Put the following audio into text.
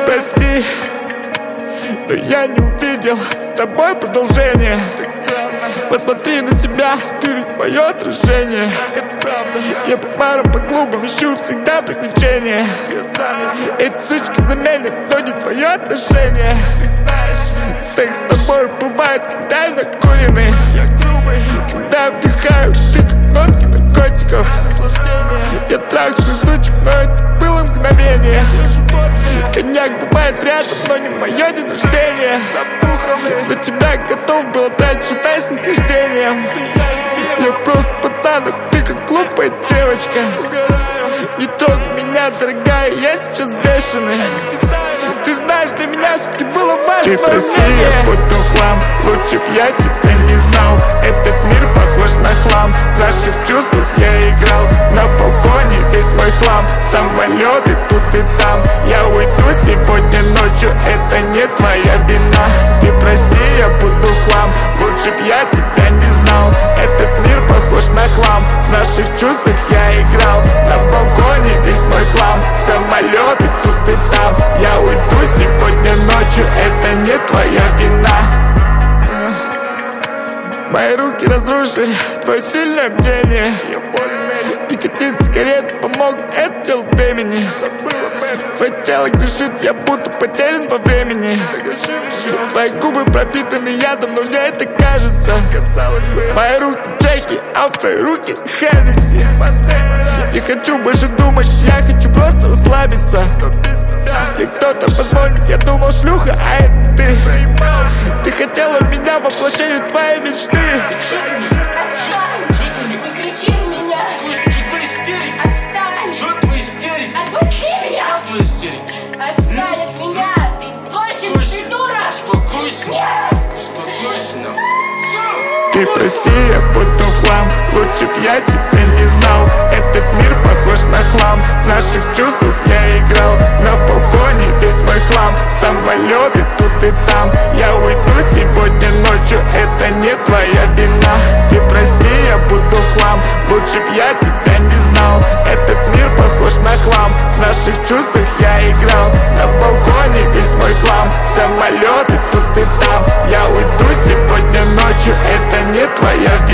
прости, но я не увидел с тобой продолжение. Так странно. Посмотри на себя, ты ведь мое отражение. Это правда. Я по барам, по клубам ищу всегда приключения. Эти сучки заменят, но не твое отношение. Ты знаешь, секс с тобой бывает, когда я накуренный. Я грубый, когда я вдыхаю, ты как нотки наркотиков. Я трахаю сучек, но это было мгновение. Коньяк бывает рядом, но не мое день рождения. На тебя готов был отдать, считай, снисхождением. Я просто пацан, а ты как глупая девочка. Не трогай меня, дорогая, я сейчас бешеный. Ты знаешь, для меня все-таки было важно. Ты прости, я буду хлам, лучше б я тебя не знал. Этот мир похож на хлам, в наших чувствах я играл. На балконе весь мой хлам, самолеты тут и там. Я уйду сегодня ночью, это не твоя вина. Ты прости, я буду хлам, лучше б я тебя не знал. Этот мир похож на хлам, в наших чувствах я играл. На балконе весь мой хлам, самолеты тут и там. Я уйду сегодня ночью, это не твоя вина. Мои руки разрушили твое сильное мнение. Никотин, сигарет помог, это дело времени. Твое тело грешит, я будто потерян во времени. Твои губы пропитаны ядом, но мне это кажется. Мои руки Джеки, а в твои руки Хеннесси. Не хочу больше думать, я хочу просто расслабиться. И кто-то позвонит, я думал шлюха, а это ты. Ты хотела меня, воплощение твоей мечты. Не кричи на меня. Отстань. Отпусти меня. Отстань от меня. Кончен, ты дура. Успокойся. Нет. Успокойся. Ты прости, я буду хлам, лучше б я тебя не знал. Этот мир похож на хлам, в наших чувствах я играл. На балконе весь мой хлам, самолеты тут и там. Я уйду сегодня ночью, это не твоя вина. Ты прости, я буду хлам, лучше б я тебя не знал. Этот мир похож на хлам, в наших чувствах я играл. На балконе весь мой хлам, самолеты тут и там. Я уйду сегодня ночью, это не твоя вина.